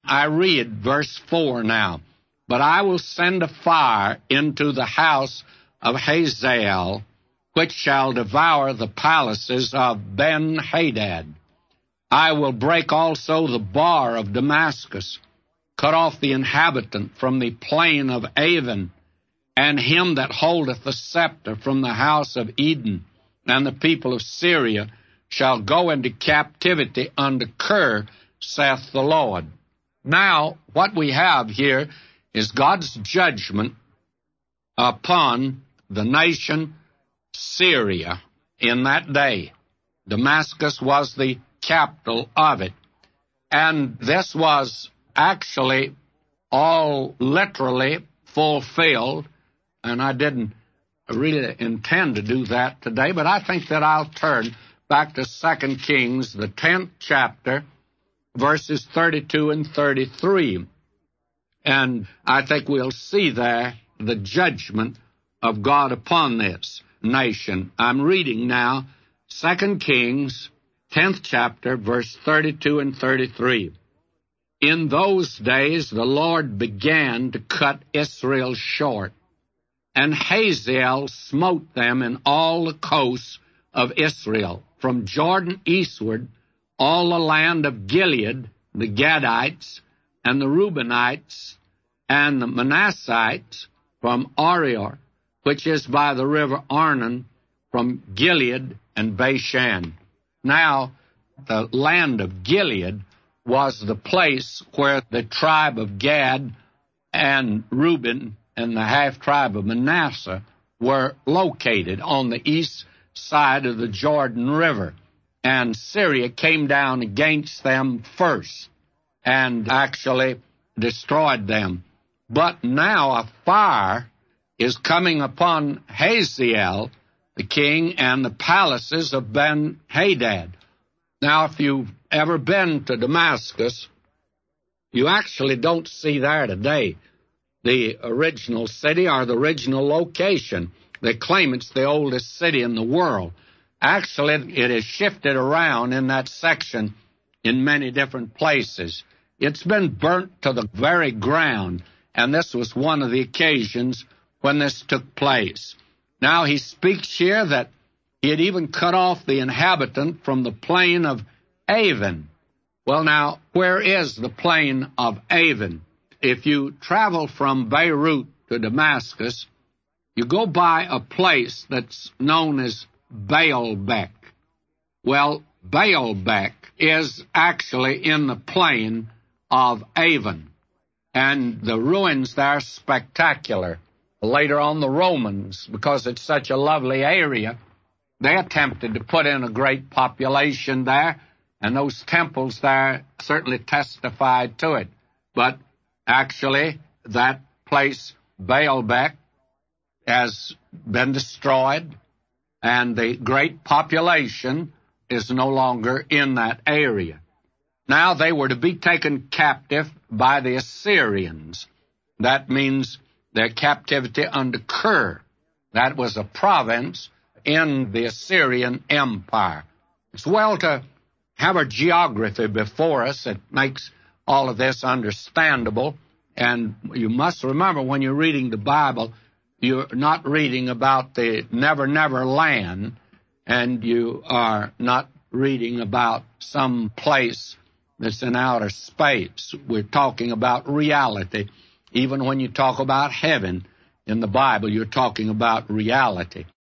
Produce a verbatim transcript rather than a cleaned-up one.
I read verse four now. But I will send a fire into the house of Hazael, which shall devour the palaces of Ben-Hadad. I will break also the bar of Damascus, cut off the inhabitant from the plain of Avon, and him that holdeth the scepter from the house of Eden, and the people of Syria shall go into captivity under Kir, saith the Lord. Now, what we have here is God's judgment upon the nation Syria in that day. Damascus was the capital of it. And this was actually all literally fulfilled, and I didn't really intend to do that today, but I think that I'll turn back to Second Kings, the tenth chapter, verses thirty-two and thirty-three. And I think we'll see there the judgment of God upon this nation. I'm reading now Second Kings, tenth chapter, verse thirty-two and thirty-three. In those days the Lord began to cut Israel short, and Hazael smote them in all the coasts of Israel, from Jordan eastward, all the land of Gilead, the Gadites, and the Reubenites, and the Manassites, from Arior, which is by the river Arnon, from Gilead and Bashan. Now, the land of Gilead was the place where the tribe of Gad and Reuben and the half-tribe of Manasseh were located on the east side of the Jordan River. And Syria came down against them first and actually destroyed them. But now a fire is coming upon Hazael, the king, and the palaces of Ben-Hadad. Now, if you've ever been to Damascus, you actually don't see there today the original city or the original location. They claim it's the oldest city in the world. Actually, it has shifted around in that section in many different places. It's been burnt to the very ground, and this was one of the occasions when this took place. Now, he speaks here that he had even cut off the inhabitant from the plain of Avon. Well, now, where is the plain of Avon? If you travel from Beirut to Damascus, you go by a place that's known as Baalbek. Well, Baalbek is actually in the plain of Avon, and the ruins there are spectacular. Later on, the Romans, because it's such a lovely area, they attempted to put in a great population there, and those temples there certainly testified to it. But actually, that place, Baalbek, has been destroyed, and the great population is no longer in that area. Now they were to be taken captive by the Assyrians. That means their captivity under Kir. That was a province in the Assyrian Empire. It's well to have a geography before us. It makes all of this understandable. And you must remember, when you're reading the Bible, you're not reading about the never, never land, and you are not reading about some place that's in outer space. We're talking about reality. Even when you talk about heaven in the Bible, you're talking about reality.